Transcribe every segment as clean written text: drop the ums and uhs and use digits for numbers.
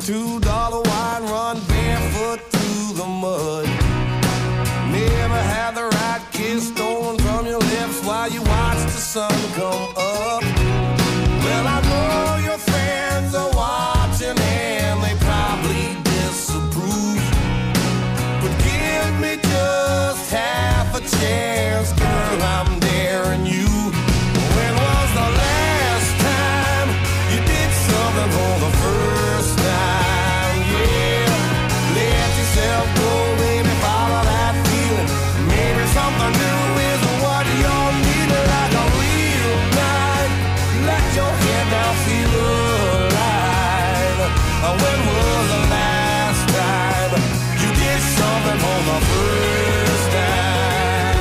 $2 wine, run barefoot through the mud. Never had the right kiss stolen from your lips while you watch the sun come up. Well, I know your friends are watching and they probably disapprove, but give me just half a chance, girl, I'm daring you. When was the last time you did something for the first time? Yeah, let yourself go, baby, follow that feeling. Maybe something new is what you're needing, like a real night. Let your head down, feel alive. When was the last time you did something for the first time?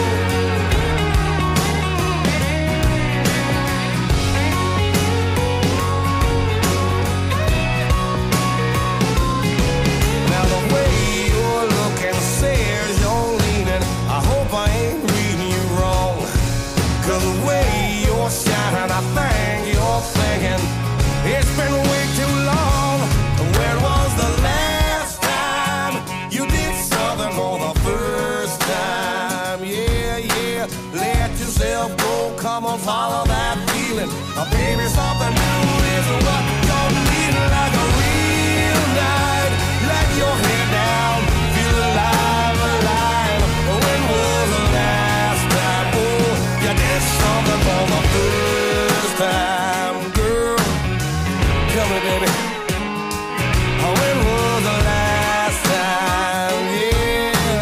Now the way you're looking says you're leaning. I hope I ain't reading you wrong, 'cause the way you're shining, I think you're thinking it's been way too long. When was the last time you did something for the first time? Yeah, yeah, let yourself go, come on, follow that feeling. Baby, something new is what you're needing, like a real night. Let your head down, feel alive, alive. When was the last time, oh, you did something for the first time, girl? Tell me, baby. When was the last time, yeah,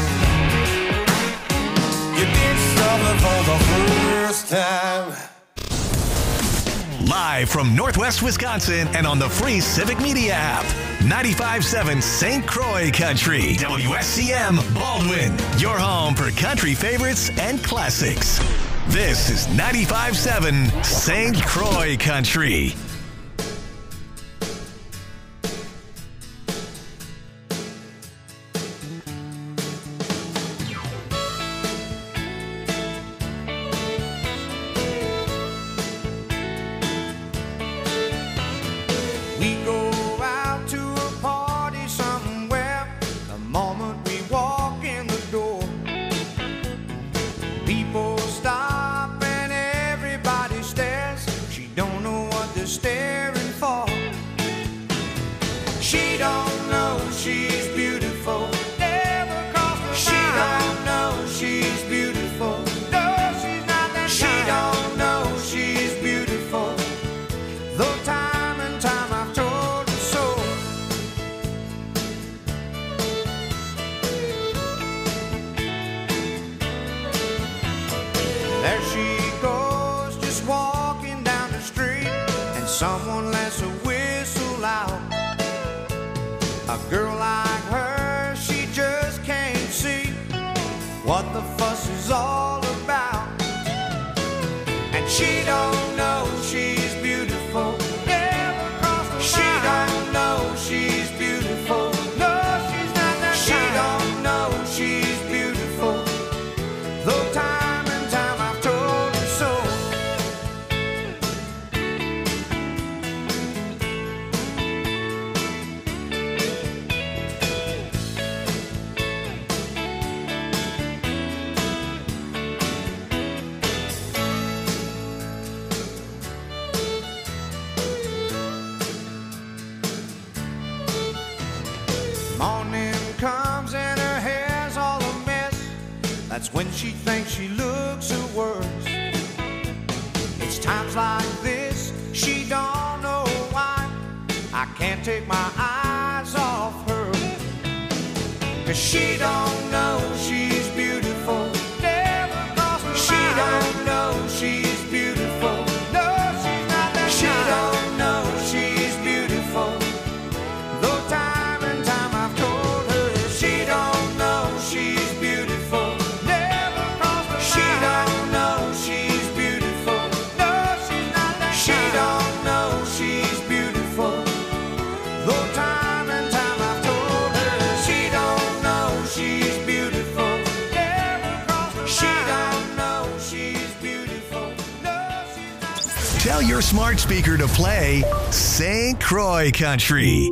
you did something for the first time? Live from Northwest Wisconsin and on the free Civic Media app. 95.7 St. Croix Country. WSCM Baldwin. Your home for country favorites and classics. This is 95.7 St. Croix Country. We go out to a party somewhere. The moment we walk in the door, people stop and everybody stares. She don't know what they're staring for. She don't know she's beautiful. Never crossed her mind. She don't know she's beautiful. No, she's not that kind. She don't know she's beautiful. Though time and time I've told her so. There she goes, just walking down the street, and someone lets a whistle out. A girl like her, she just can't see what the fuss is all about. And she don't know she's beautiful. Never crossed her mind. She don't know she's beautiful. No, she's not that kind. She don't know she's beautiful. Though time and time I've told her so. Morning comes and her hair's all a mess. That's when she thinks she looks her worst. It's times like this, she don't know why I can't take my eyes off her. 'Cause she don't know she's beautiful. Never crossed her mind. She don't know she's beautiful. No, she's not that kind. She don't know she's beautiful. Though time and time I've told her she don't know she's beautiful. Never crossed her mind. She don't know she's beautiful. No, she's not that kind. She don't know she's beautiful. Though time and time I've told her she don't know she's beautiful. Never crossed her mind. She don't know she's beautiful. No, she's not that kind. Tell your smart speaker to play St. Croix Country.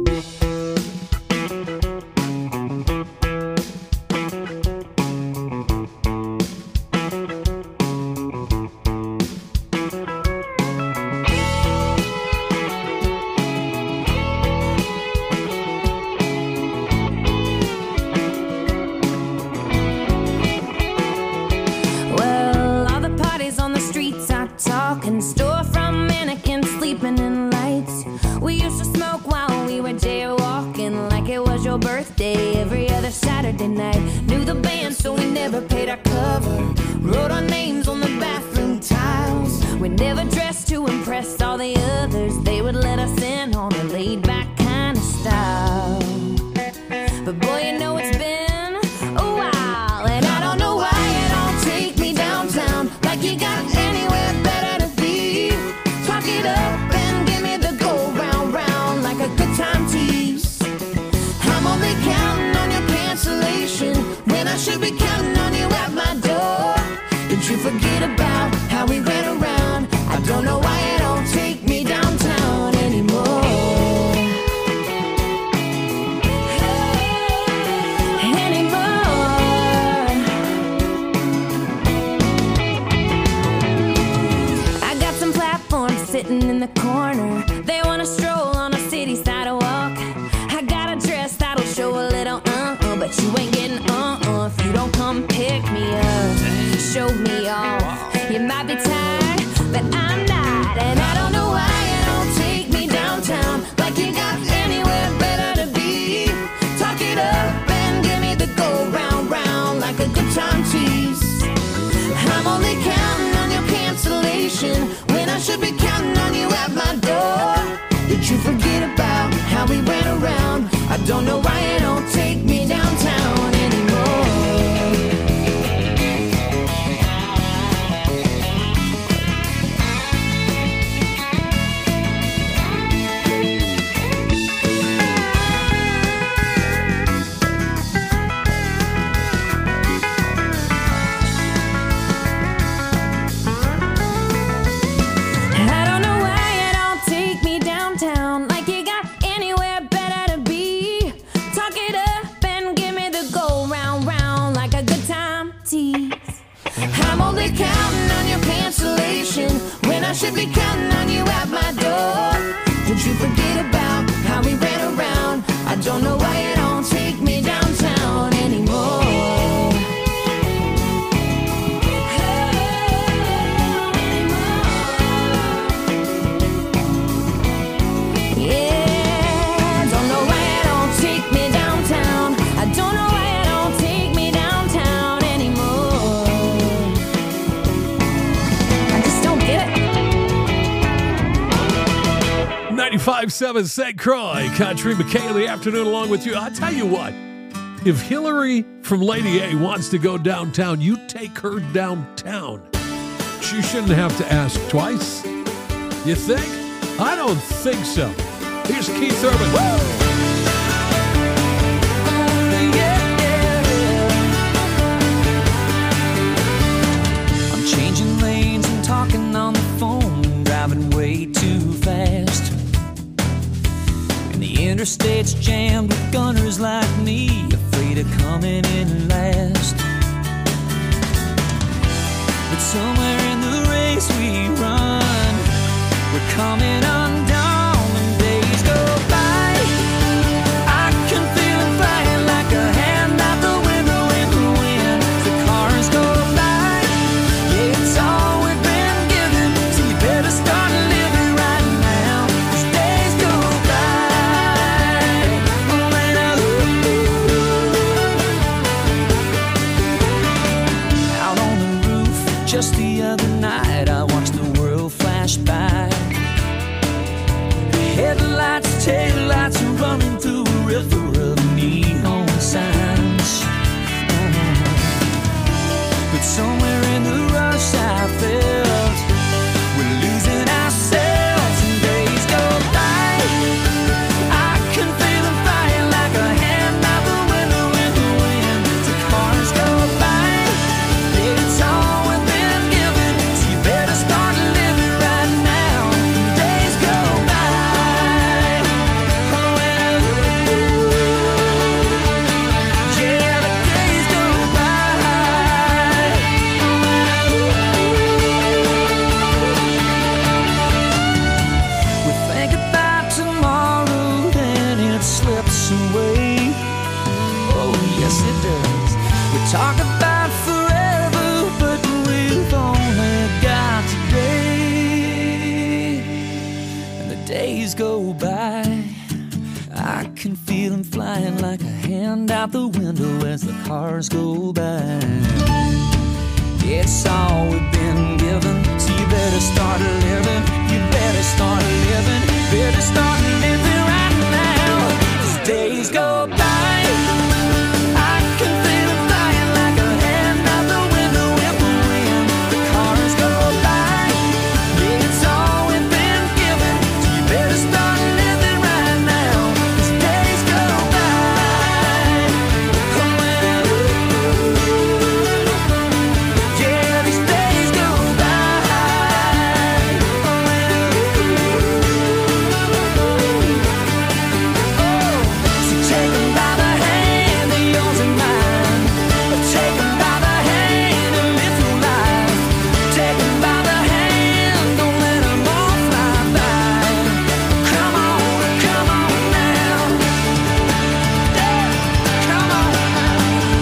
Birthday every other Saturday night. Knew the band, so we never paid our cover. Wrote our names on the bathroom tiles. We never dressed to impress all the others. They would let us in on a laid-back kind of style. But boy, you know it's been a while, and I don't know why you don't take me downtown like you got anywhere better to be. Talk it up and give me the go round, round like a good time tease. I'm only counting on your cancellation when I should be counting on you at my door. Did you forget about how we ran around? I don't know why you don't take me downtown anymore. I got some platforms sitting in the corner. They want to stroll on a city sidewalk. I got a dress that'll show a little but you ain't getting if you don't come pick me up, show me off. You might be tired, but I'm not, and I don't know why you don't take me downtown like you got anywhere better to be. Talk it up and give me the go round, round like a good time tease. I'm only counting on your cancellation when I should be counting on you at my door. Did you forget about how we ran around? I don't know why you don't take me downtown anymore. I don't know why you don't take me downtown like you got anywhere better to be. Talk it up and give me the go round, round like a good time tease. I'm only counting on your cancellation when I should be counting on you at my door. Did you forget about how we ran around? I don't know why you don't take me downtown anymore. .5.7 St. Croix Country. McKay in the afternoon along with you. I tell you what, if Hillary from Lady A wants to go downtown, you take her downtown. She shouldn't have to ask twice. You think? I don't think so. Here's Keith Urban. Woo! Changing lanes and talking on the phone, driving way too fast. And the interstate's jammed with gunners like me, afraid of coming in last. But somewhere in the race we run, we're coming undone when days go by. I can feel it flying like a hand out the window in the wind. The cars go by. It's all we've been given, so you better start living right now, 'cause days go by. Out on the roof just the other night, I watched the world flash by. Talk about forever, but we've only got today. And the days go by, I can feel them flying like a hand out the window as the cars go by. It's all we've been given, so you better start living. You better start living. Better start living right now. As days go by, I can feel them flying like a hand out the window in the wind. The cars go by. Yeah, it's all we've been given, so you better start living right now. As days go by. Yeah, these days go by. So take 'em by the hand, they're yours and mine. Take 'em by the hand and live your life. Take 'em by the hand, don't let 'em all fly by. Come on now. Yeah, come on now.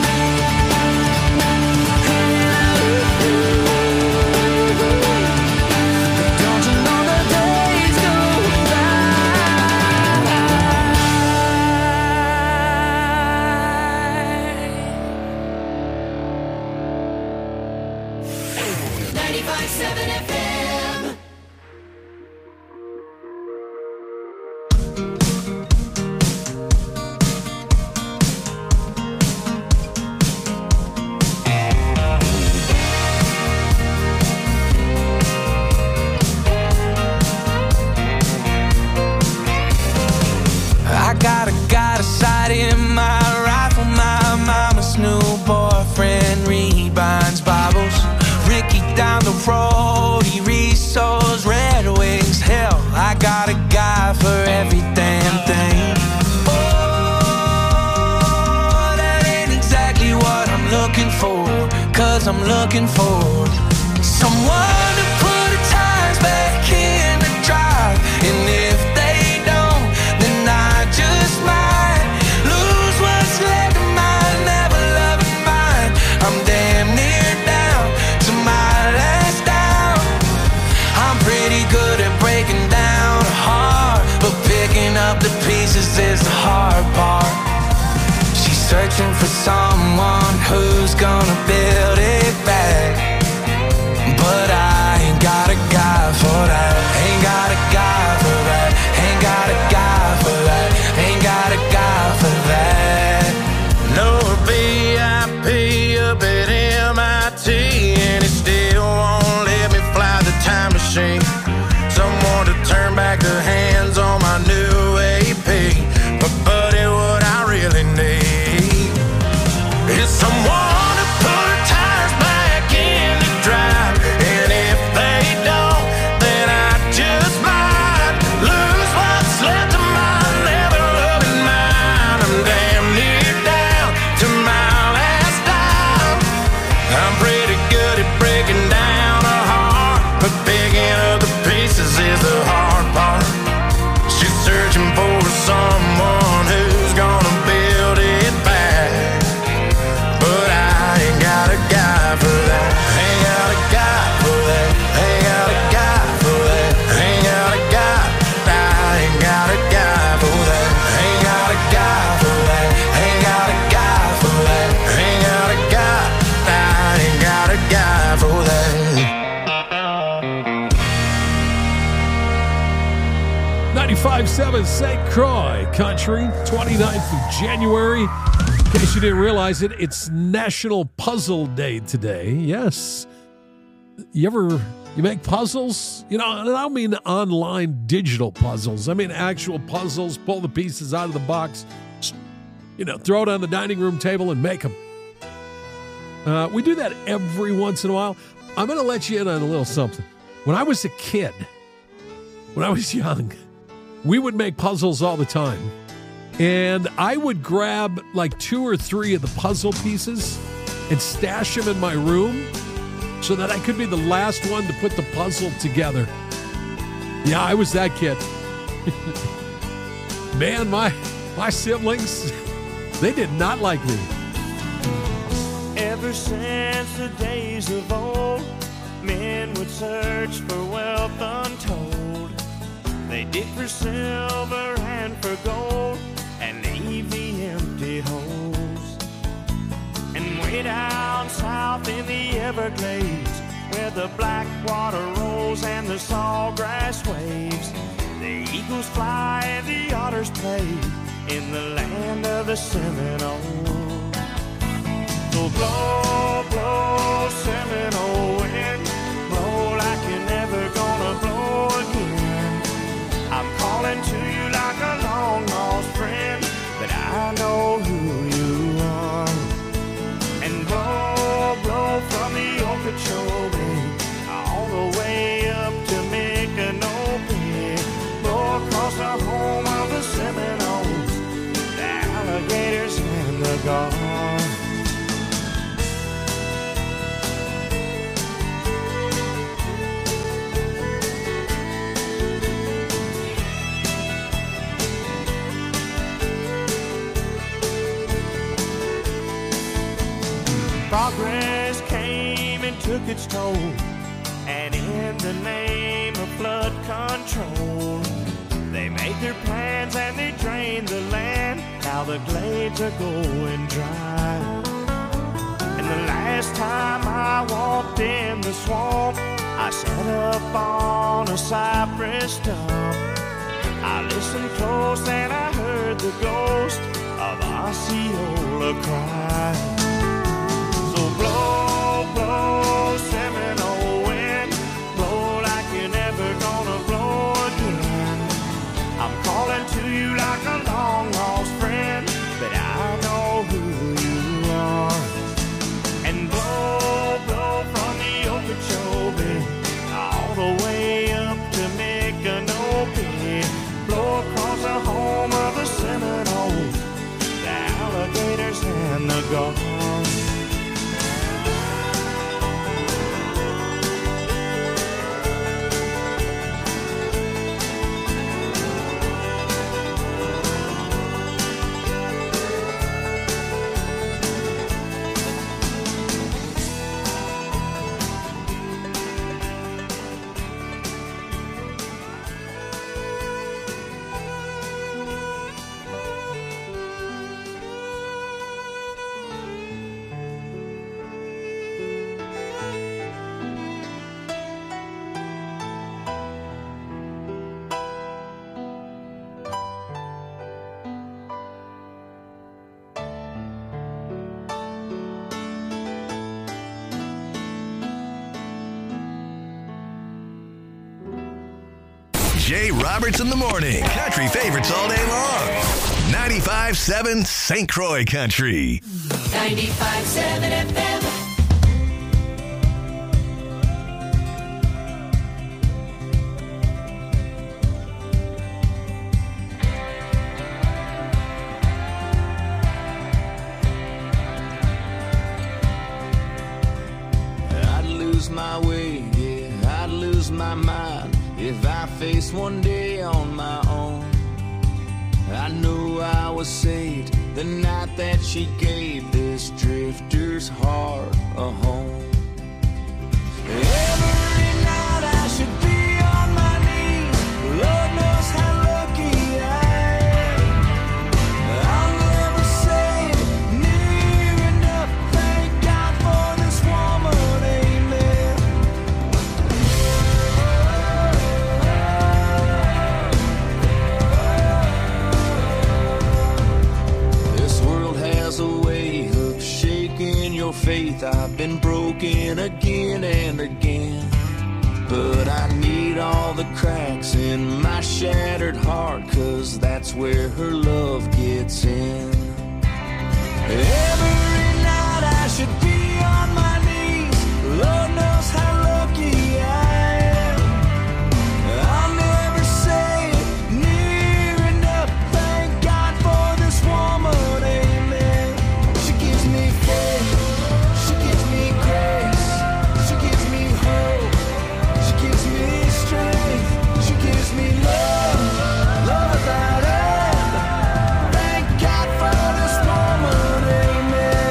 Don't you know the days go by? 95.7 FM. I got a sight in my rifle. My mama's new boyfriend Reed binds Bibles. Ricky down the road, he reads those Red Wings. Hell, I got a guy for every damn thing. Oh, that ain't exactly what I'm looking for. 'Cause I'm looking for someone to put the tires back in the drive. And if they don't, then I just might lose what's left of my never loving mind. I'm damn near down to my last down. I'm pretty good at breaking down a heart, but picking up the pieces is the hard part. She's searching for someone who's gonna build it back. But I ain't got a guy for that. Ain't got a guy for that. Ain't got a guy for that. Ain't got a guy for that. No VIP up at MIT, and it still won't let me fly the time machine. Someone to turn back the hands on my new AP. But buddy, what I really need is someone to put tires back in the drive. And if they don't, then I just might lose what's left of my never loving mind. I'm damn near down to my last dime. I'm pretty good at breaking down a heart, but picking up the pieces is the hard part. She's searching for someone who's gonna build it back. But I ain't got a guy for that. Ain't got a guy for that. Ain't got a guy for that. Ain't got a guy. I ain't got a guy for that. Ain't got a guy for that. Ain't got a guy for that. Ain't got a guy. I ain't got a guy for that. 95.7 St. Croix Country, 29th of January. In case you didn't realize it, it's National Puzzle Day today. Yes. You make puzzles? You know, and I don't mean online digital puzzles. I mean actual puzzles, pull the pieces out of the box, you know, throw it on the dining room table and make them. We do that every once in a while. I'm going to let you in on a little something. When I was a kid, when I was young, we would make puzzles all the time. And I would grab like 2 or 3 of the puzzle pieces and stash them in my room so that I could be the last one to put the puzzle together. Yeah, I was that kid. Man, my siblings, they did not like me. Ever since the days of old, men would search for wealth untold. They dig for silver and for gold and leave the empty holes. And way down south in the Everglades, where the black water rolls and the sawgrass waves, the eagles fly and the otters play in the land of the Seminole. So blow, blow, Seminole wind, blow like you're never gonna blow again. I'm calling to you like a long lost friend, but I know who you are. And blow, blow from the Okeechobee all the way up to Micanopy. Blow across the home of the Seminoles, the alligators and the gulls. Progress came and took its toll, and in the name of flood control, they made their plans and they drained the land. Now the glades are going dry. And the last time I walked in the swamp, I sat up on a cypress stump. I listened close and I heard the ghost of Osceola cry. Blow, blow, Seminole wind, blow like you're never gonna blow again. I'm calling to you like a long lost friend, but I know who you are. And blow, blow from the Okeechobee all the way up to Micanopy. Blow across the home of the Seminoles, the alligators and the gulls. Jay Roberts in the morning. Country favorites all day long. 95.7 St. Croix Country. 95.7 FM. I'd lose my way, yeah, I'd lose my mind if I faced one day on my own. I knew I was saved the night that she gave this drifter's heart a home. Every night I should be on my knees, Lord knows how lucky I am. I'll never say near enough, thank God for this woman, amen. This world has a way of shaking your faith. I've been broken again and again, but I need all the cracks in my shattered heart, 'cause that's where her love gets in. Every night I should be on my knees, Lord knows how lucky I am. I'll never say near enough, thank God for this woman, amen. She gives me faith, she gives me grace, she gives me hope, she gives me strength, she gives me love, love without end. Thank God for this woman, amen.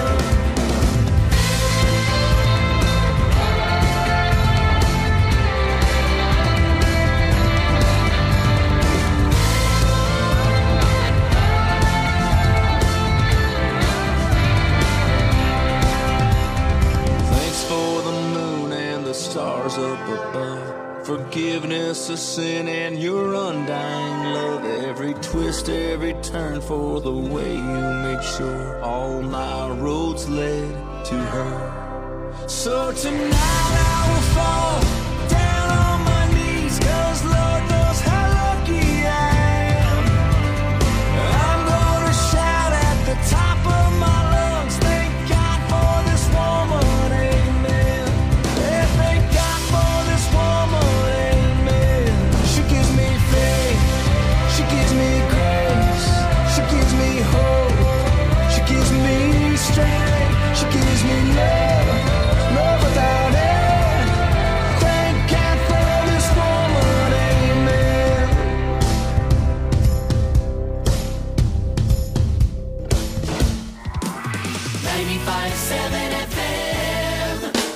of sin and your undying love. Every twist, every turn for the way you make sure all my roads led to her. So tonight I will fall down on my knees, 'cause Lord knows how lucky I am. I'm gonna shout at the top of my lungs, thank God for this woman, amen. Yeah, thank God for this woman, amen. She gives me faith, she gives me grace, she gives me hope, she gives me strength, she gives me love, love without end. Thank God for this woman, amen. 95.7 FM.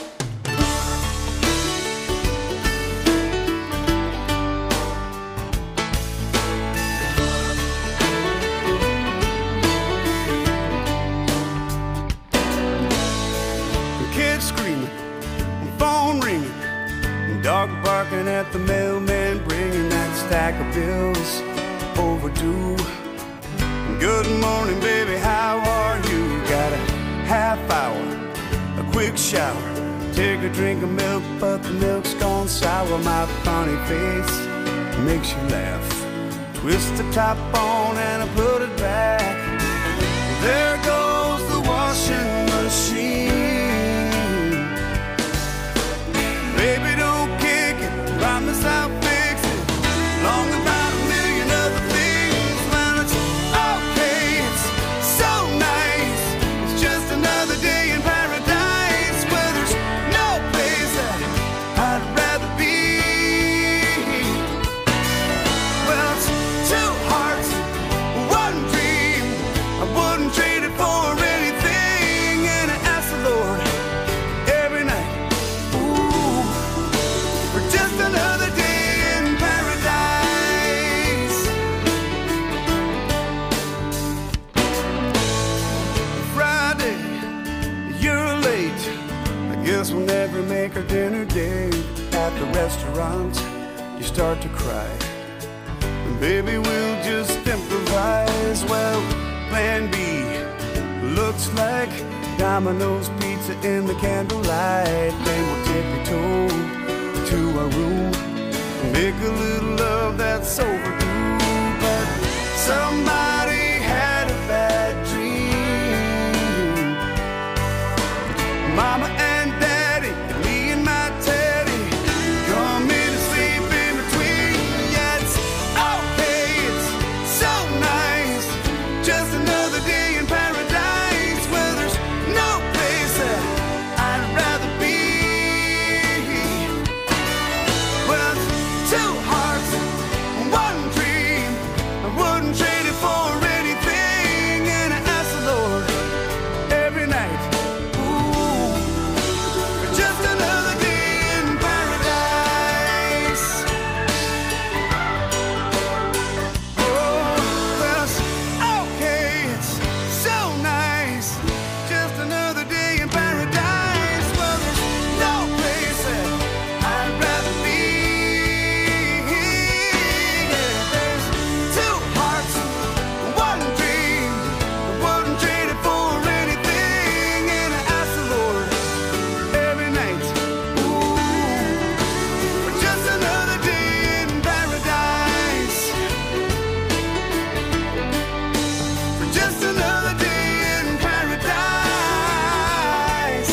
Kids screaming, phone ringing, dog barking at the mailman, bringing that stack of bills overdue. Good morning, baby, how are you? Got a half hour, a quick shower, take a drink of milk, but the milk's gone sour. My funny face makes you laugh. Twist the top on and I put it back. There goes the washing machine. Baby, don't kick it, promise I'll fix it. Long about a million other things. Well, it's okay, it's so nice. It's just another day in paradise, where there's no place that I'd rather be. Well, it's two hearts, one dream. I wouldn't trade it for anything. And I ask the Lord every night, ooh, for just another day in paradise. Friday, you're late. I guess we'll never make our dinner date. At the restaurant, you start to cry. And baby, we'll just improvise. Well, plan B looks like Domino's pizza in the candlelight. Then we'll tippy-toe to our room, make a little love that's overdue. But somebody had a bad dream. Mama and Daddy, me and my Teddy, come in and sleep in between. Yeah, it's okay, it's so nice. Just another day in paradise, where there's no place that I'd rather be. Well, it's two hearts, one dream. I wouldn't trade it for anything. And I ask the Lord every night, ooh, for just another day in paradise. Oh, well, it's okay, it's so nice. Just another day in paradise. Well, there's no place that I'd rather be. Yeah, there's two hearts, one dream. I wouldn't trade it for anything. And I ask the Lord every night, ooh, for just another day in paradise. For just another day in paradise.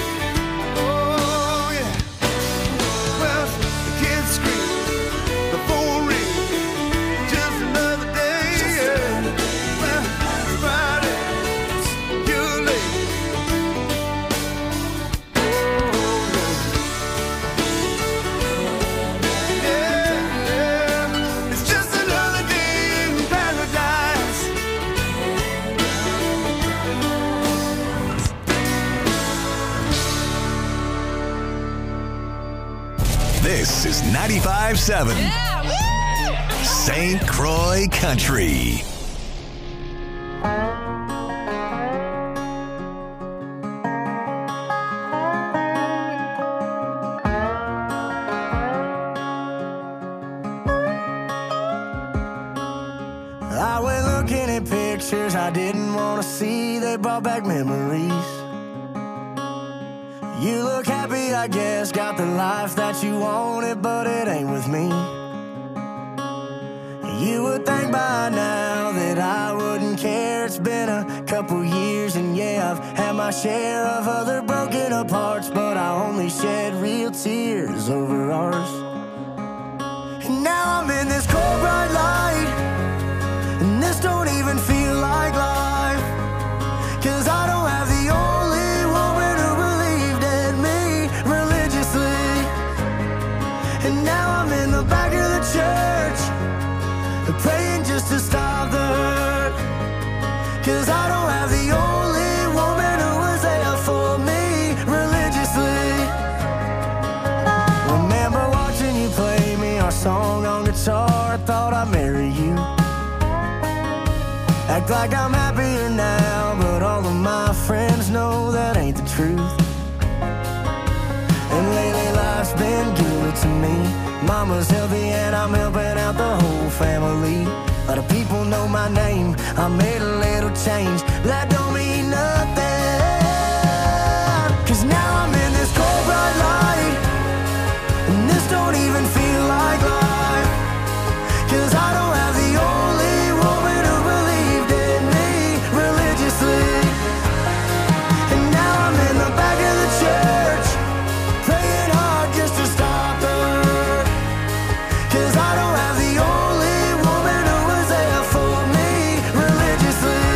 Oh, yeah. Well, the kids scream, the phone ring, just another day. Yeah. Well, Friday, you're late. Oh, yeah. Yeah. It's just another day in paradise. This is 95.7 St. Croix Country. I went looking at pictures I didn't want to see. They brought back memories. You look happy, I guess, got the life that you wanted, but it ain't with me. You would think by now that I wouldn't care. It's been a couple years, and yeah, I've had my share of other broken apart, but I only shed real tears over ours. And now I'm in this cold bright light, and this don't even feel like life, 'cause I don't have the only woman who believed in me religiously. And now I'm in the back of the church, praying just to stop the hurt, 'cause I don't have the only woman who was there for me religiously. Remember watching you play me our song on guitar, I thought I'd marry you. Act like I'm happier now, but all of my friends know that ain't the truth. And lately life's been good to me. Mama's healthy and I'm helping out the whole family. A lot of people know my name, I made a little change, but that don't mean nothing. 'Cause now I'm in this cold bright light, and this don't even feel like life, 'cause I don't have the only woman who believed in me religiously. And now I'm in the back of the church, praying hard just to stop the hurt, 'cause I don't have the only woman who was there for me religiously.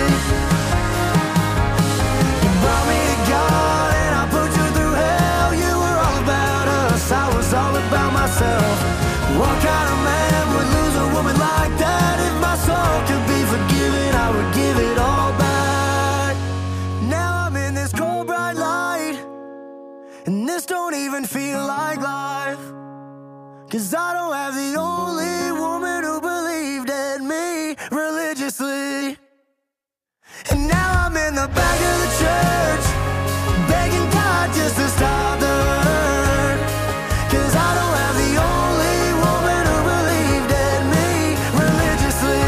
You brought me to God and I put you through hell. You were all about us, I was all about myself. What kind of man would lose a woman like that? If my soul could be forgiven, I would give it all back. Now I'm in this cold bright light, and this don't even feel like life, 'cause I don't have the only woman who believed in me religiously. And now I'm in the back of the church, begging God just to stop the hurt, 'cause I don't have the only woman who believed in me religiously.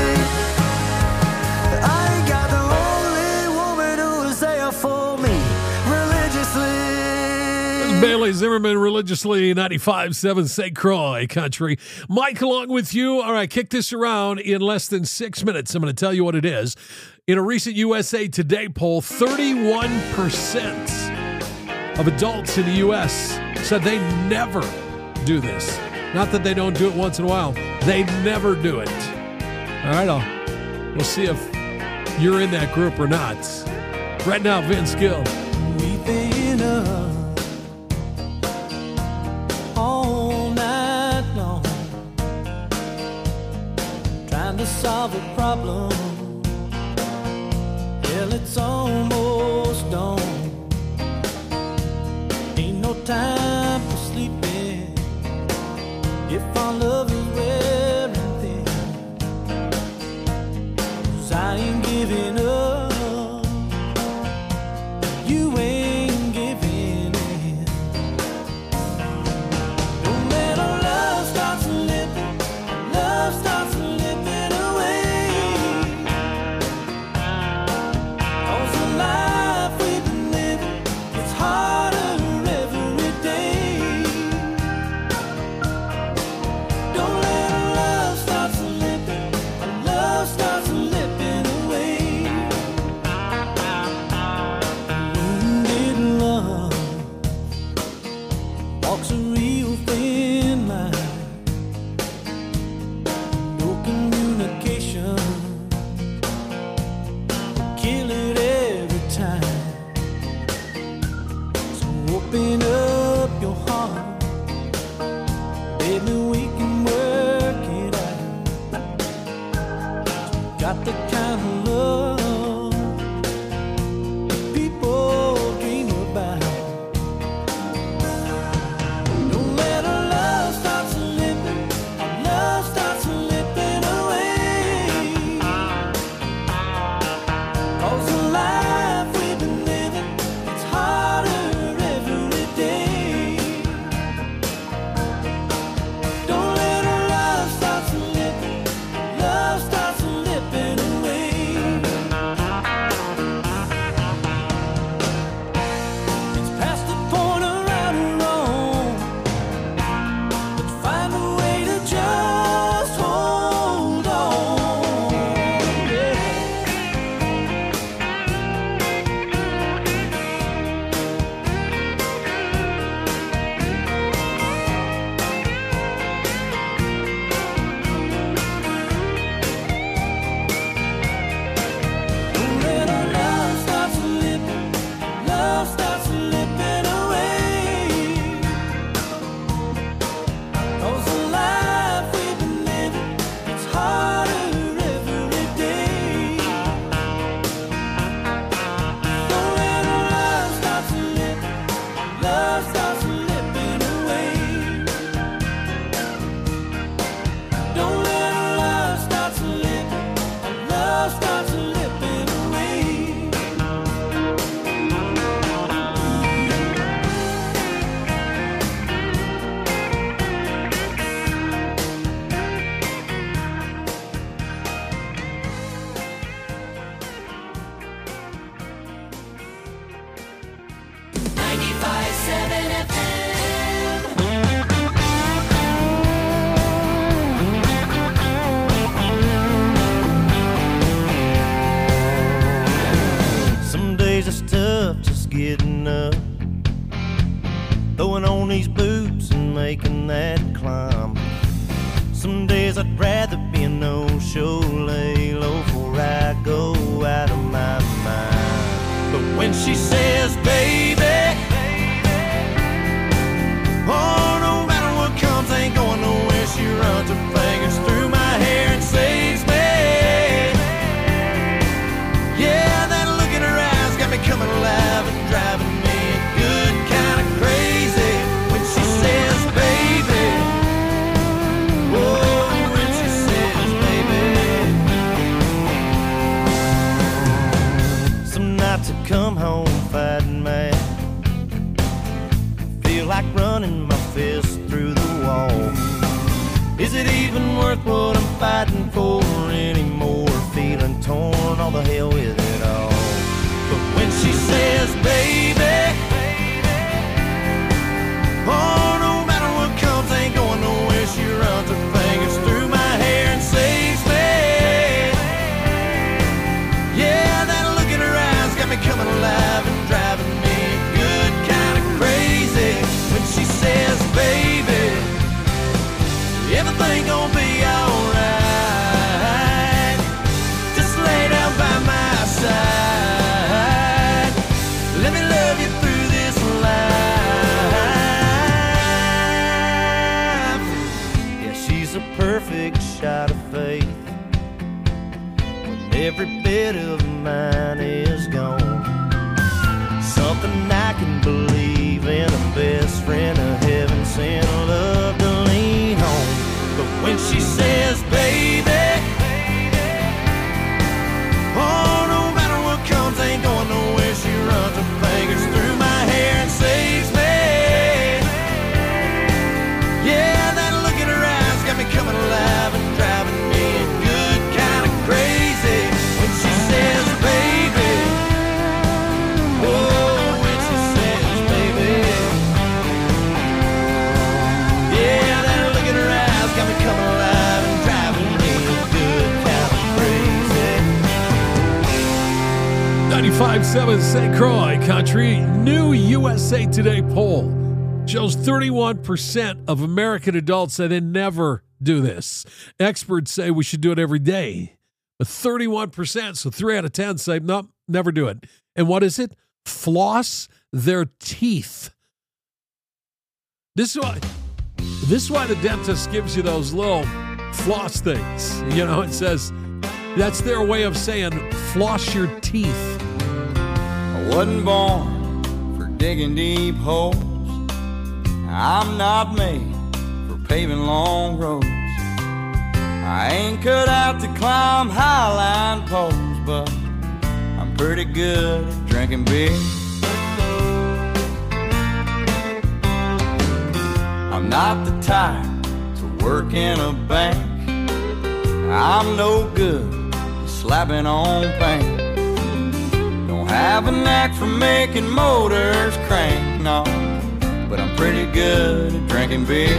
I ain't got the only woman who was there for me religiously. Bailey Zimmerman, religiously 95.7 St. Croix Country. Mike along with you. All right, kick this around in less than 6 minutes. I'm going to tell you what it is. In a recent USA Today poll, 31% of adults in the U.S. said they never do this. Not that they don't do it once in a while. They never do it. All right, we'll see if you're in that group or not. Right now, Vince Gill. We've been up all night long, trying to solve a problem. Hell, it's almost dawn. Ain't no time for sleeping if our love is wearing thin. 'Cause I ain't giving up, you ain't giving in. Don't let our love start slipping, our love starts slipping away. 'Cause the life we've been living, it's harder every day. Don't let our love start slipping, our love starts slipping away. Wounded love walks a real thin line. No communication, kill it every time. So open up your heart, baby, we can work it out. Got the kind of love people dream about. Don't let our love start slipping, our love starts slipping away. 'Cause the life we've been living, it's harder every day. Don't let our love start slipping, love starts slipping getting up, throwing on these boots and making that climb. Some days I'd rather be a no-show, lay low before I go out of my mind. But when she says, baby, oh, no matter what comes, ain't going nowhere, she runs her fingers through my hair and saves me. Yeah, that look in her eyes got me coming alive and driving me good kind of crazy. When she says, baby, oh, when she says, baby. Some nights I come home fighting mad, feel like running my fist through the wall. Is it even worth what I'm fighting for anymore? Feeling torn, all the hell with it all. But when she says, baby, oh, no matter what comes, ain't going nowhere, she runs her fingers through my hair and saves me. Yeah, that look in her eyes got me coming alive and driving me good kind of crazy. When she says, baby, everything gon' be alright, just lay down by my side, let me love you through this life. Yeah, she's a perfect shot of faith when every bit of mine is gone. Something I can believe in, a best friend, a heaven sent love to lean on. But when she says, baby, oh, no matter what comes, ain't going nowhere, she runs her fingers through my hair and saves me. Yeah, that look in her eyes got me coming alive and driving me good kind of crazy. When she says, baby, oh, when she says, baby, yeah, that look in her eyes got me coming alive and driving me good kind of crazy. 95.7 St. Croix Country. New USA Today poll shows 31% of American adults say they never do this. Experts say we should do it every day. But 31%, so 3 out of 10 say, nope, never do it. And what is it? Floss their teeth. This is why the dentist gives you those little floss things. You know, it says that's their way of saying floss your teeth. I wasn't born for digging deep holes. I'm not made for paving long roads. I ain't cut out to climb highline poles, but I'm pretty good at drinking beer. I'm not the type to work in a bank. I'm no good at slapping on paint. Don't have a knack for making motors crank, no, but I'm pretty good at drinking beer.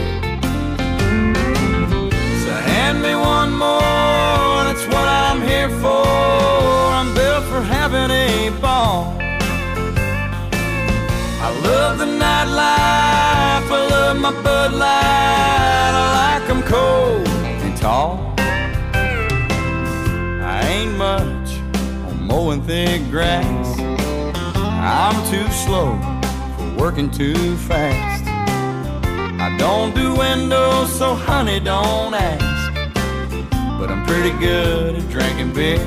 So hand me one more, that's what I'm here for. I'm built for having a ball. I love the nightlife, I love my Bud Light. I like 'em cold and tall. I ain't much on mowing thick grass. I'm too slow for working too fast. I don't do windows, so honey, don't ask. But I'm pretty good at drinking beer.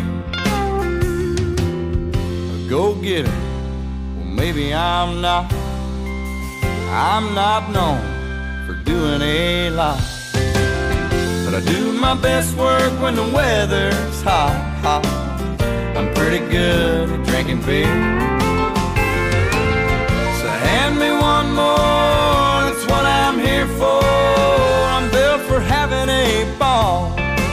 A go-getter, well, maybe I'm not. I'm not known for doing a lot, but I do my best work when the weather's hot, hot. I'm pretty good at drinking beer. So hand me one more, that's what I'm here for. I'm built for having a ball.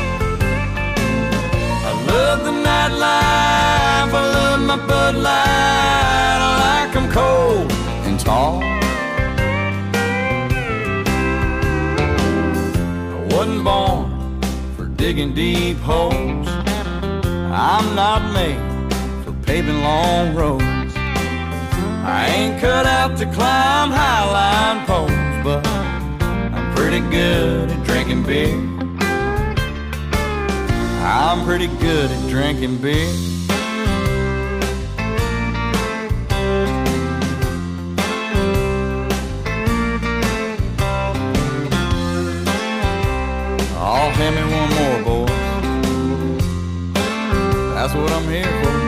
I love the nightlife, I love my Bud Light. I like 'em cold and tall. Wasn't born for digging deep holes. I'm not made for paving long roads. I ain't cut out to climb highline poles, but I'm pretty good at drinking beer. I'm pretty good at drinking beer. Oh, hand me one more, boys. That's what I'm here for.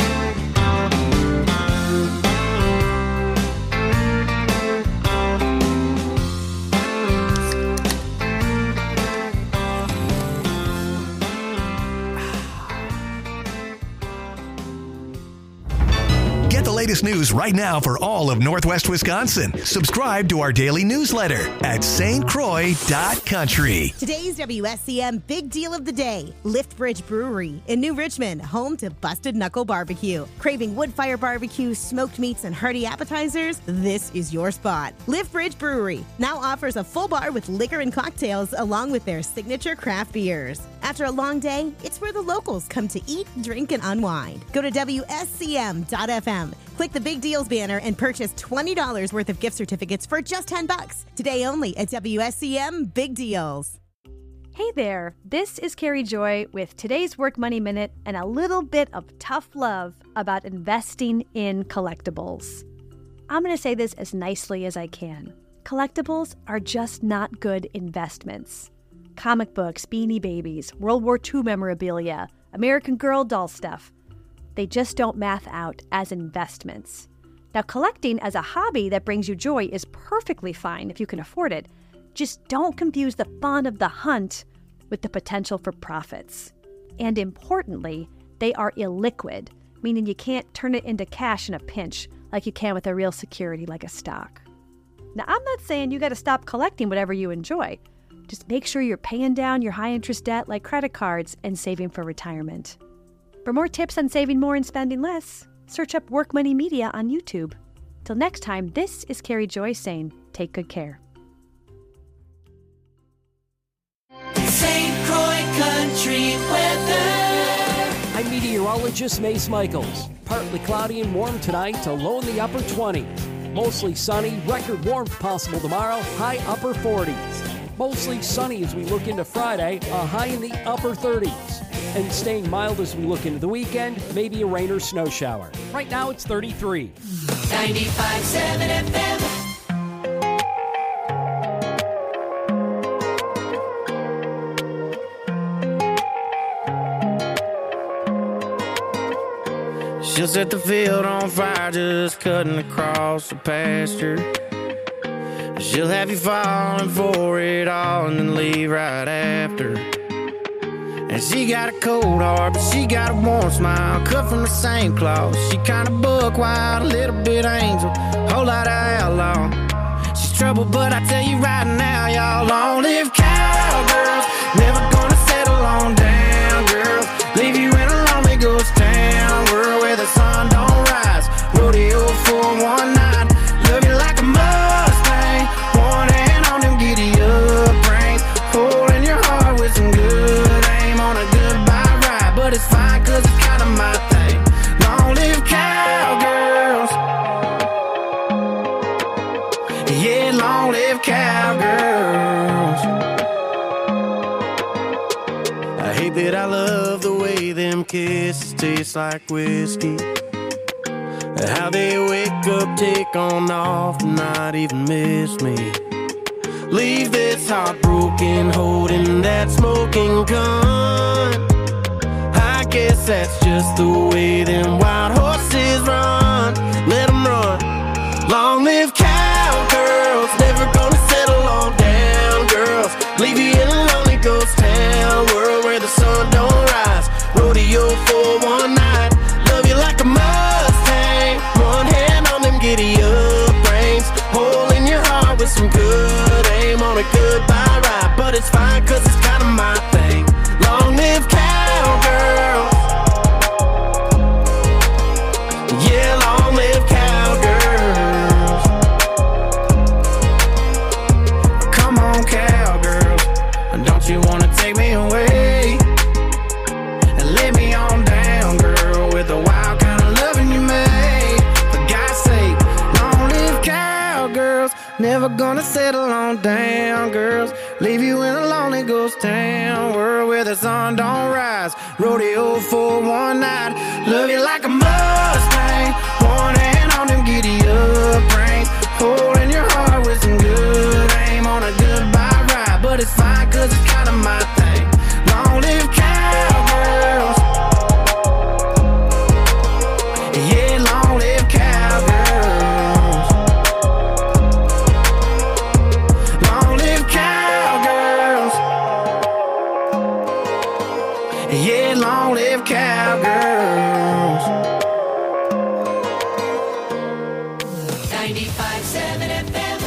Get the latest news right now for all of Northwest Wisconsin. Subscribe to our daily newsletter at stcroix.country. Today's WSCM Big Deal of the Day. Liftbridge Brewery in New Richmond, home to Busted Knuckle Barbecue. Craving wood fire barbecue, smoked meats, and hearty appetizers? This is your spot. Liftbridge Brewery now offers a full bar with liquor and cocktails along with their signature craft beers. After a long day, it's where the locals come to eat, drink, and unwind. Go to WSCM.FM. Click the Big Deals banner and purchase $20 worth of gift certificates for just $10. Today only at WSCM Big Deals. Hey there, this is Carrie Joy with today's Work Money Minute and a little bit of tough love about investing in collectibles. I'm going to say this as nicely as I can. Collectibles are just not good investments. Comic books, Beanie Babies, World War II memorabilia, American Girl doll stuff. They just don't math out as investments. Now, collecting as a hobby that brings you joy is perfectly fine if you can afford it. Just don't confuse the fun of the hunt with the potential for profits. And importantly, they are illiquid, meaning you can't turn it into cash in a pinch like you can with a real security like a stock. Now, I'm not saying you got to stop collecting whatever you enjoy. Just make sure you're paying down your high-interest debt like credit cards and saving for retirement. For more tips on saving more and spending less, search up Work Money Media on YouTube. Till next time, this is Carrie Joy saying, take good care. St. Croix Country weather. I'm meteorologist Mace Michaels. Partly cloudy and warm tonight to low in the upper 20s. Mostly sunny, record warmth possible tomorrow, high upper 40s. Mostly sunny as we look into Friday, a high in the upper 30s. And staying mild as we look into the weekend, maybe a rain or snow shower. Right now it's 33. 95.7 FM. She'll set the field on fire just cutting across the pasture. She'll have you falling for it all and then leave right after. And she got a cold heart, but she got a warm smile, cut from the same cloth. She kinda buck wild, a little bit angel, whole lot of outlaw. She's trouble, but I tell you right now, y'all, long live cowgirls. Never gonna settle on down, girls. Leave you in a lonely ghost town, world where the sun don't rise. Rodeo for one night, love you like a Mustang. One hand on them giddy up reins, holding your heart with some good aim on a goodbye ride. But it's fine, cause it's kinda my thing. Long live cowgirls. Yeah, long live cowgirls. I hate that I love the way them kisses taste like whiskey. How they wake up, take on off, and not even miss me. Leave this heartbroken, holding that smoking gun. I guess that's just the way them wild horses run. Let them run. Long live cowgirls, never gonna settle on down, girls. Leave you in a lonely ghost town, world where the sun don't rise. Rodeo for one night, love you like a Mustang. One hand on them giddy up reins, hole in your heart with some good aim on a goodbye ride. But it's fine, cause it's kinda my thing. Long live cowgirls. Never gonna settle on down, girls. Leave you in a lonely ghost town, world where the sun don't rise. Rodeo for one night. Love you like a Mustang, one hand on them giddy up reins, holding your heart with some good aim on a goodbye ride. But it's fine, cause it's kinda my thing. Long live cowgirls. Yeah, long live cowgirls. Long live cowgirls. Yeah, long live cowgirls. 95.7 FM.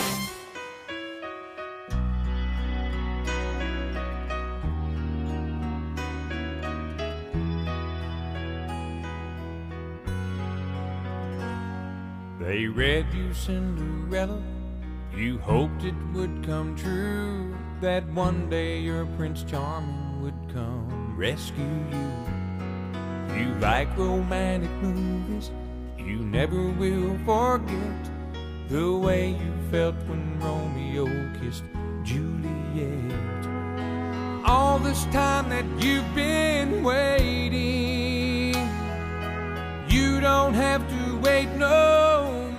They read you Cinderella, you hoped it would come true, that one day your Prince Charming would come rescue you. You like romantic movies, you never will forget the way you felt when Romeo kissed Juliet. All this time that you've been waiting, you don't have to wait no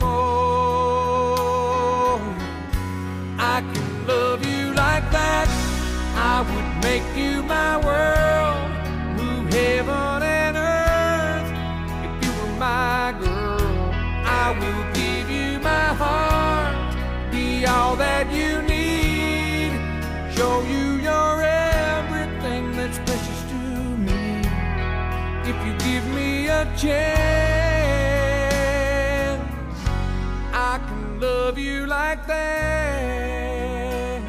more. I can love you like that, I would make you my world, move heaven and earth. If you were my girl, I will give you my heart, be all that you need, show you you're everything that's precious to me. If you give me a chance, I can love you like that.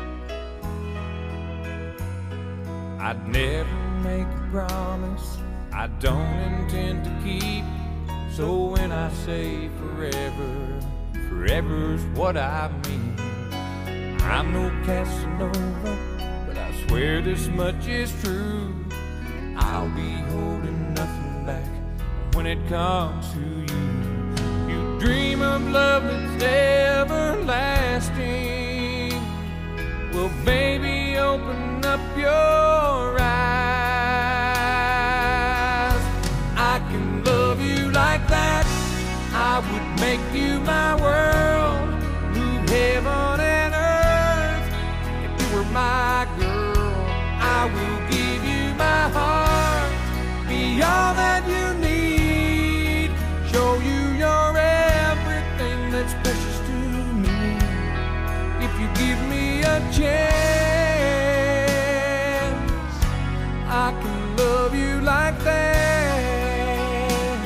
I'd never make a promise I don't intend to keep, so when I say forever, forever's what I mean. I'm no Casanova, but I swear this much is true, I'll be holding nothing back when it comes to you. You dream of love that's everlasting, well baby open up your eyes. I can love you like that, I would make you my world, move heaven and earth. If you were my girl, I will give you my heart, be all that you need, show you you're everything that's precious to me. If you give me a chance, I can love you like that.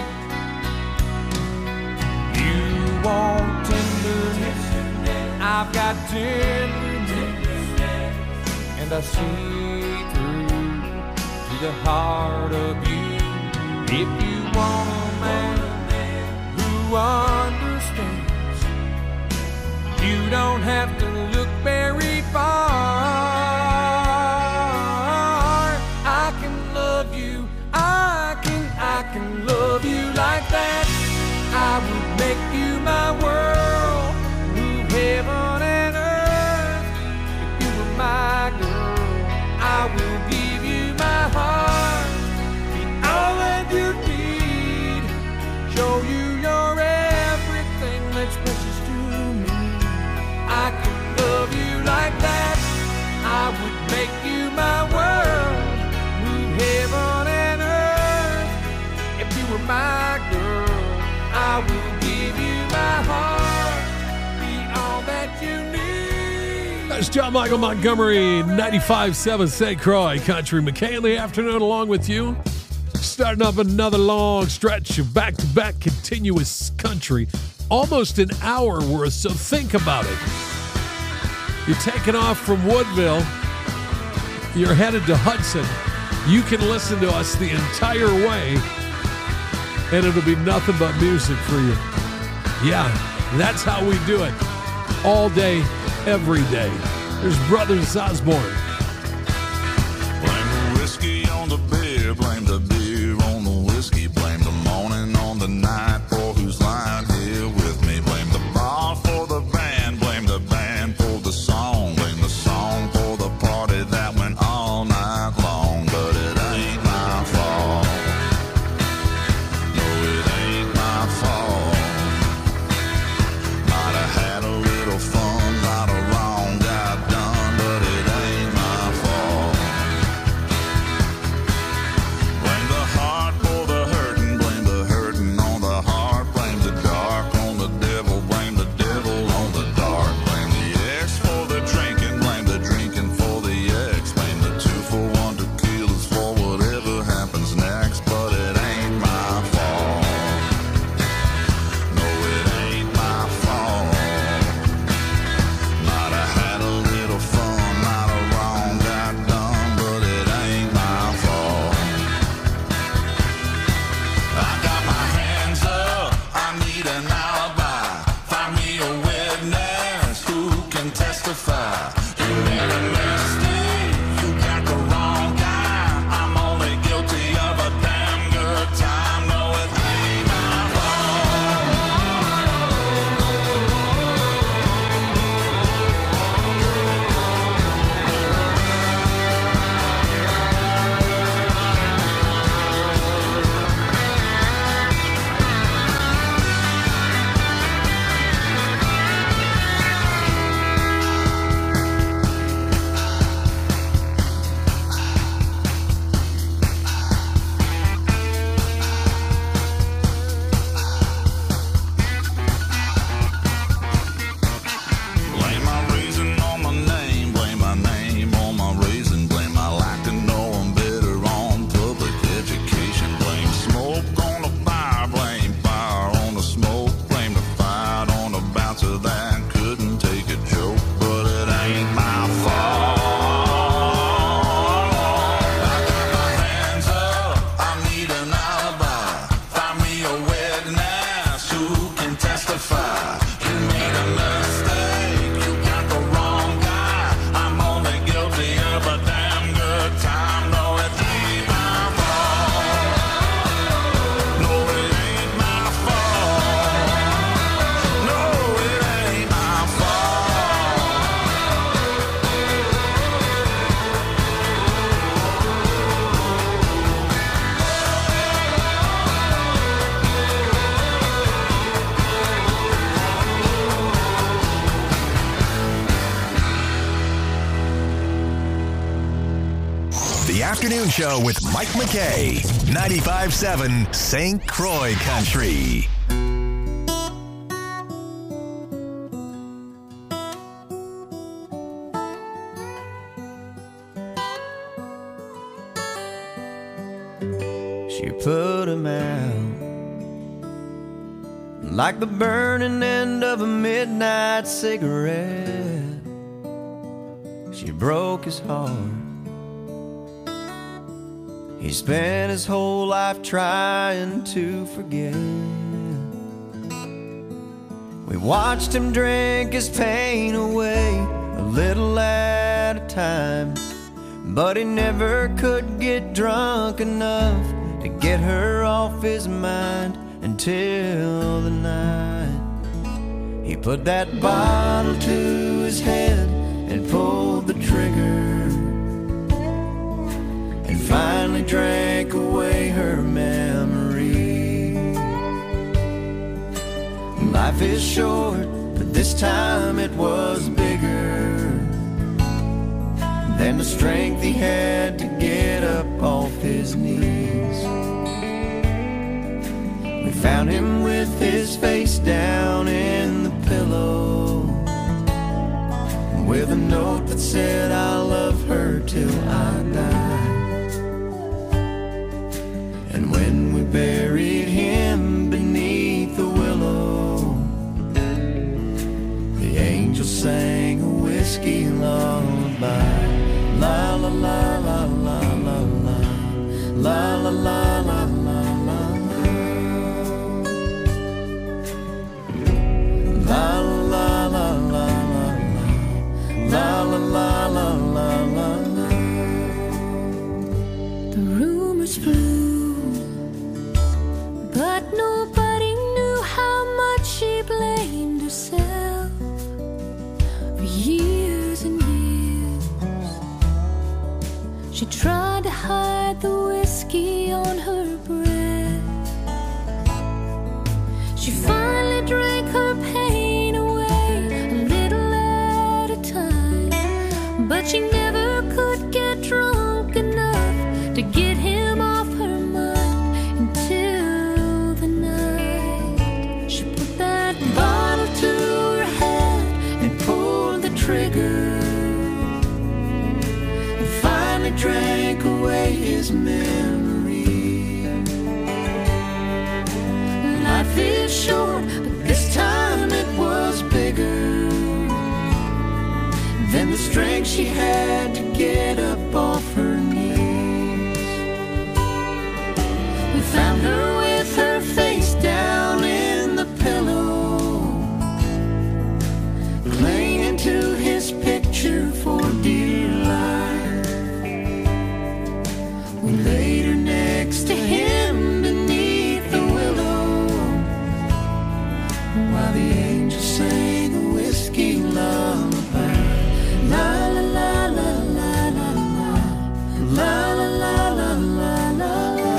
You want tenderness, I've got tenderness, and I see through to the heart of you. If you want a man who understands, you don't have to look very far. I can love you, I can love you like that. I would make you my world, move heaven and earth. If you were my girl, I will give you my heart, be all that you need, show you you're everything that's precious to me. I can love you like that, I would make you my world, move heaven and earth. If you were my girl, I will give you my heart, be all that you need. That's John Michael Montgomery, 95.7 St. Croix Country. McKaylee afternoon along with you. Starting up another long stretch of back-to-back continuous country. Almost an hour worth, so think about it. You're taking off from Woodville. You're headed to Hudson. You can listen to us the entire way, and it'll be nothing but music for you. Yeah, that's how we do it. All day, every day. There's Brothers Osborne. Blame the whiskey on the beer, blame the beer on the whiskey, blame the morning on the night for who's lying here with me, blame the bar for the band, blame the Afternoon Show with Mike McKay. 95.7 St. Croix Country. She put him out like the burning end of a midnight cigarette. She broke his heart. He spent his whole life trying to forget. We watched him drink his pain away a little at a time, but he never could get drunk enough to get her off his mind until the night he put that bottle to his head and pulled the trigger and finally drank away her memory. Life is short, but this time it was bigger than the strength he had to get up off his knees. We found him with his face down in the pillow, with a note that said, "I love her till I die." And when we buried him beneath the willow, the angel sang a whiskey lullaby. La la la la la la la, la la la la la la, la la la la la, la la la la la la. The rumors flew, but nobody knew how much she blamed herself for years and years. She tried to hide the whiskey on her breath. She finally drank her pain away a little at a time, but she never could get drunk enough to get him off her mind until the night she put that bottle to her head and pulled the trigger and finally drank away his memory. Life is short, but this time it was bigger than the strength she had to get up off her knees. We found her with her face down in the pillow, clinging to his picture for dear life. We laid her next to him beneath the willow, while the angel sang a whiskey lullaby. La la la la la la la, la la la la la la la.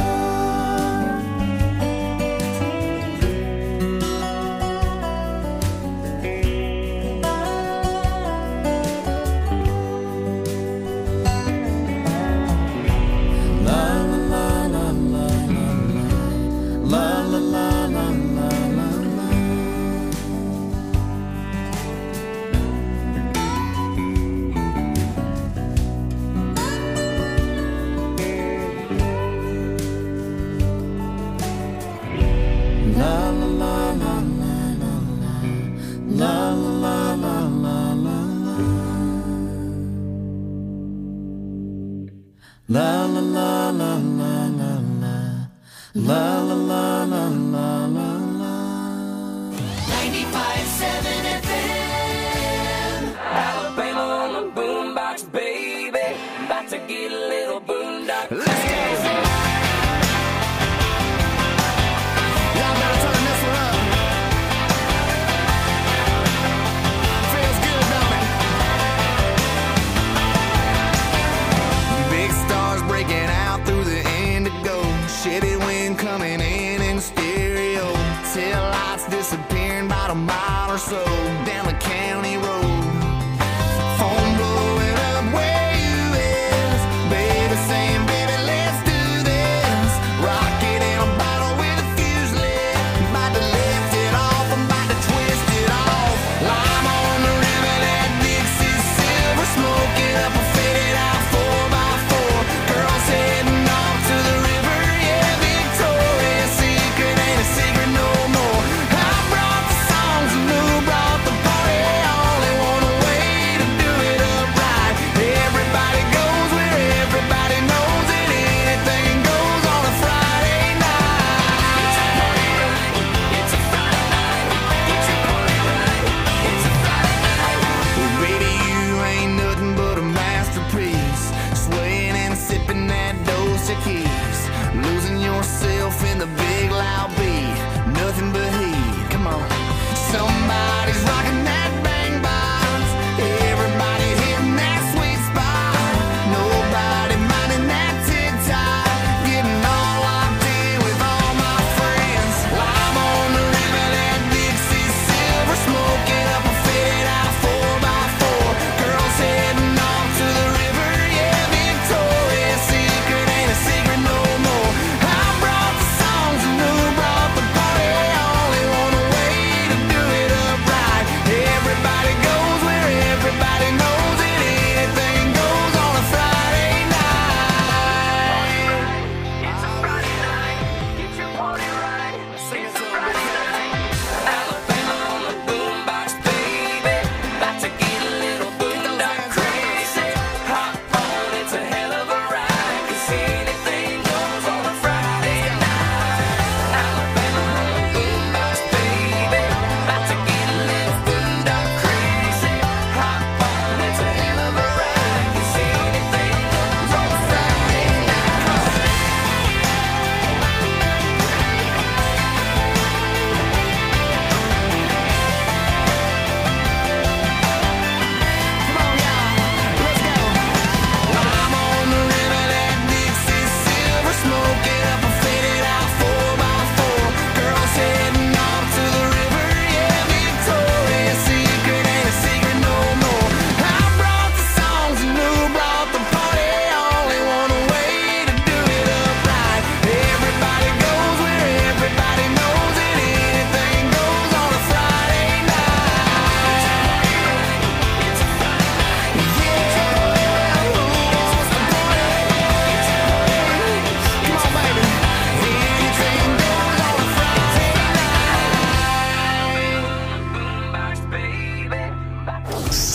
La la la la la la la, la la la la la la la. 95.7 FM. Alabama on the boombox, baby. About to get a little boondock. Let's go. Y'all better turn this one up. Feels good, don't it? Big stars breaking out through the indigo. Shitty wind coming in and steering.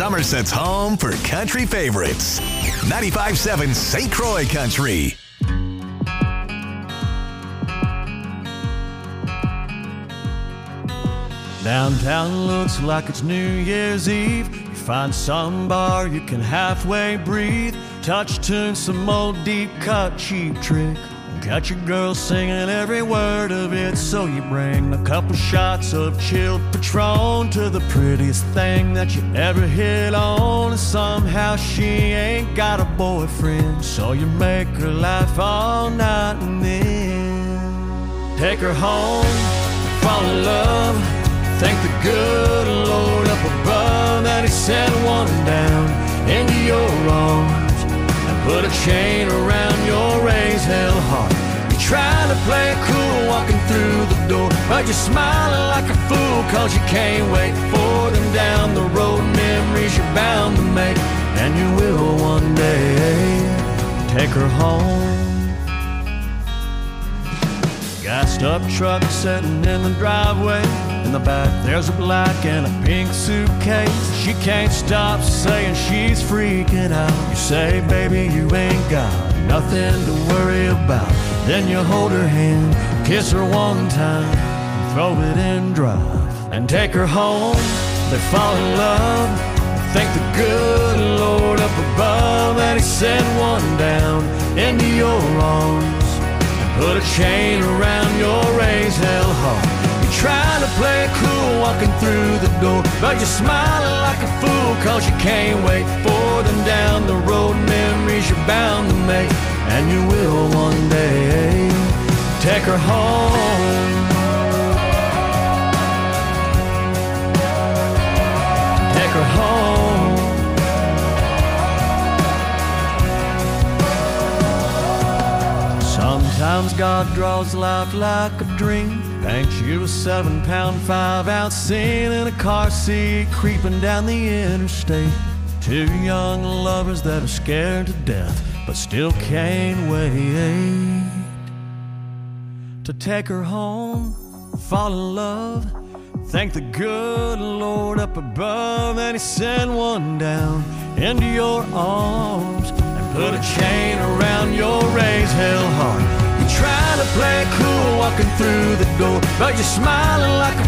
Somerset's home for country favorites. 95.7 St. Croix Country. Downtown looks like it's New Year's Eve. You find some bar you can halfway breathe. Touch tune, some old deep cut cheap trick. Got your girl singing every word of it. So you bring a couple shots of chilled Patron to the prettiest thing that you ever hit on. And somehow she ain't got a boyfriend, so you make her laugh all night and then take her home, fall in love. Thank the good Lord up above that He sent one down into your arms and put a chain around your raised hell heart. You're trying to play it cool walking through the door, but you're smiling like a fool cause you can't wait for them down the road. Memories you're bound to make, and you will one day take her home. Gassed up truck sitting in the driveway. In the back there's a black and a pink suitcase. She can't stop saying she's freaking out. You say, baby, you ain't got nothing to worry about. Then you hold her hand, kiss her one time, throw it in drive, and take her home. They fall in love. Thank the good Lord up above that He sent one down into your arms. Put a chain around your raised hell heart. You're trying to play it cool walking through the door, but you're smiling like a fool cause you can't wait for them down the road. Memories you're bound to make, and you will one day take her home. Take her home. Sometimes God draws life like a dream, paints you a 7-pound 5-ounce scene in a car seat creeping down the interstate. Two young lovers that are scared to death but still can't wait to take her home, fall in love. Thank the good Lord up above that He sent one down into your arms and put a chain around your raised hell heart. You're trying to play it cool walking through the door, but you're smiling like a